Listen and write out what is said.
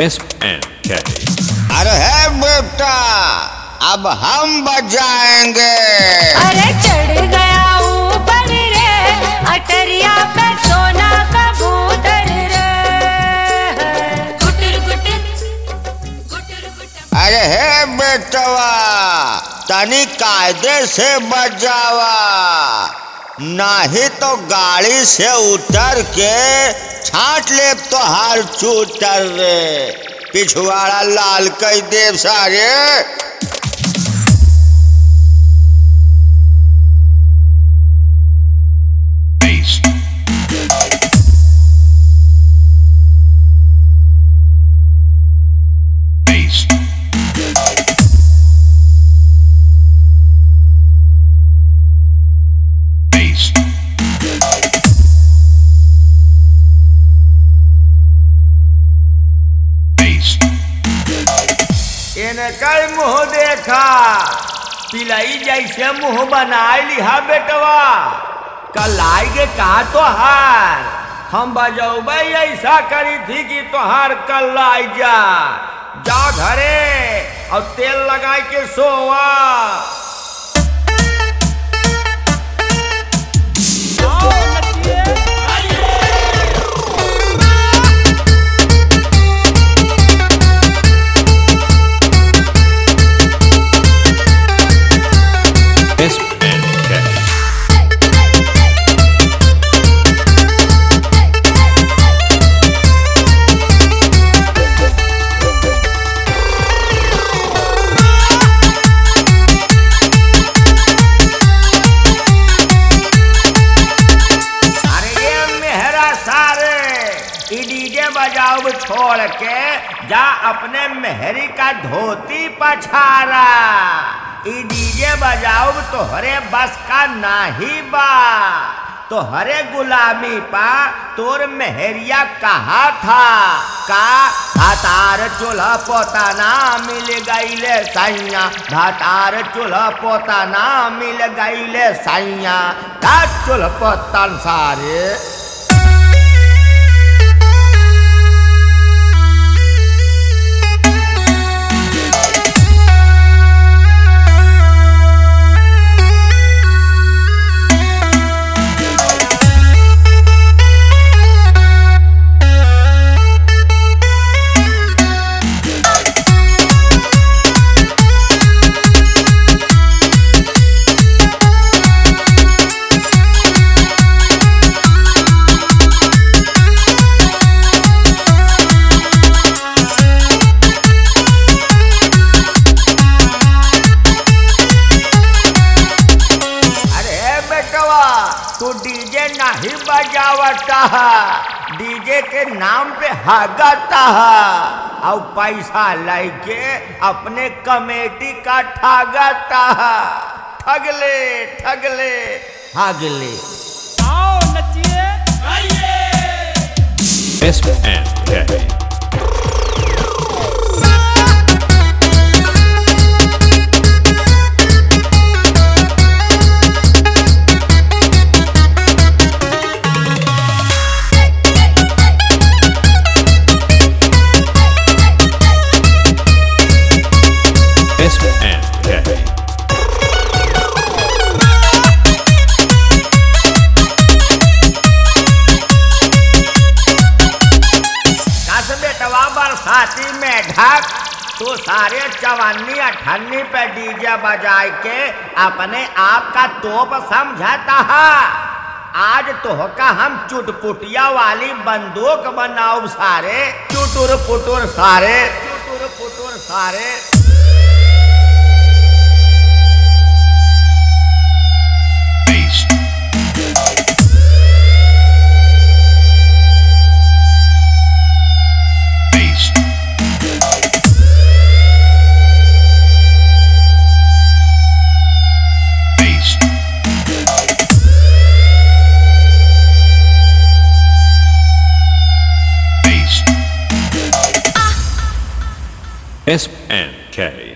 SNK। अरे है बेटा, अब हम बजाएंगे। अरे चढ़ गया ऊपर रे, अटरिया पे सोना कबूतर रे। गुटर गुटर गुटर गुटर। अरे है बेटवा, तनी कायदे से बजावा, नहीं तो गाड़ी से उतर के छाट ले तो हार चूतर रे, पिछवाड़ा लाल कई देव सारे। इनकर मुँह देखा, पिलई जैसे मुँह बनाए लिहा बेटवा, कल आएगे कहा तोहार, हम बजौबे ऐसा करी थी कि तोहार कल आई जा घरे और तेल लगा के सोवा। डीजे बजाओ छोड़ के जा अपने मेहरी का धोती पछारा। ई डीजे बजाओ तोहरे बस का नाही बा, तोहरे गुलामी पा तोर मेहरिया कहा था का धातार चूल्हा पोता ना मिल गईले सैया, धातार चूल्हा पोता ना मिल गईले सैया, का चूल्हा पोतन सारे। तू डीजे नहीं बजावता है, डीजे के नाम पे हागता है और पैसा लेके अपने कमेटी का ठागता है। ठगले हागले। आओ नचिए SNK। बरसाती में ढक तो सारे चवन्नी अठन्नी पे डीजे बजाए के अपने आप का तोप समझाता है। आज तोहका हम चुटपुटिया वाली बंदूक बनाओ सारे, चुटुर पुटुर सारे, चुटुर पुटुर सारे। SNK।